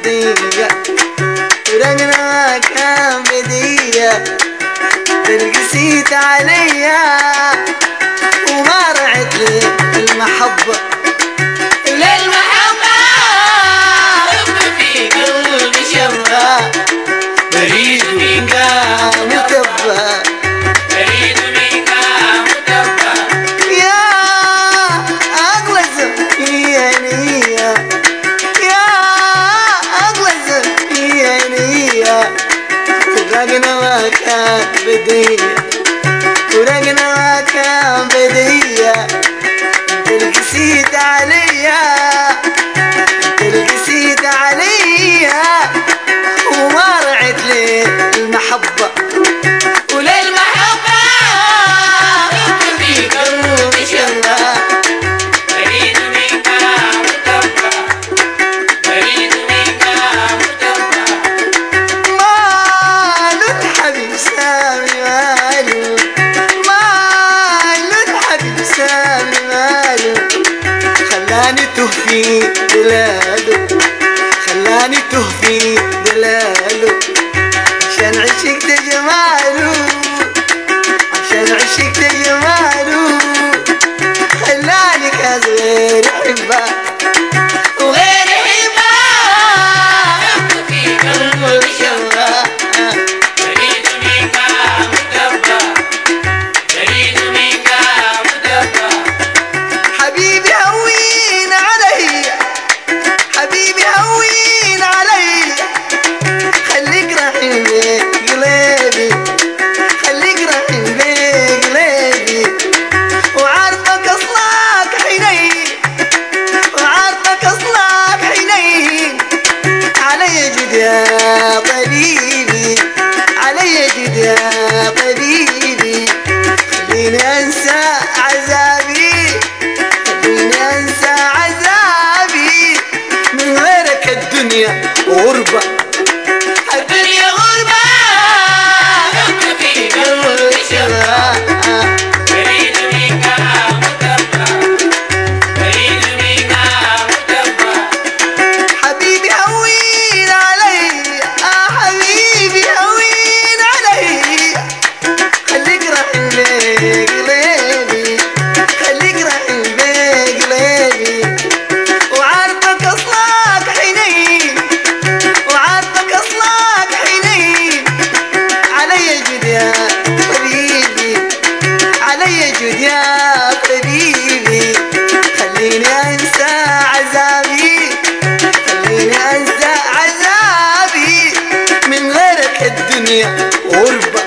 بدية ورقنا ما كان بدية ترقسيت عليا وما رعت لي المحبة للمحبة في قلبي شبه بريد منك متبه بريد منك متبه يا أغلى زميانية يا أغلى زميانية ورقنا ما كان بدية ورقنا ما كان بدية تلقسيت عليا تلقسيت عليا وما رعت لي المحبة وللمحبة في قلبي شبه بريد منك متبه بريد منك متبه ماله الحبيب سامي ماله ماله الحبيب سامي ماله خلاني ته في دلاله خلاني ته في دلاله عشان عشقت جماله عشان عشقت جماله خلاني كاس غير حبه وغير حبه في قلبي شبه بريد منك متبه بريد منك متبه حبيبي هوين علي حبيبي هوين علي خليك رحيم بقلبي خليك رحيم بقلبي وعارفك اصلك حنين وعارفك اصلك حنين علي جد يا طبيبي علي جد يا طبيبي خليني انسى عذابي خليني انسى عذابي من غيرك الدنيا غربة الدنيا غربة في قلبي شبه بريد منك متبه بريد منك متبه حبيبي هوين علي حبيبي هوين علي خليك رحيم بقلبي خليك رحيم بقلبي وعارفك اصلك حنين وعارفك اصلك حنين علي جد يا طبيبي علي جد يا طبيبي خليني انسى عذابي خليني انسى عذابي من غيرك الدنيا غربة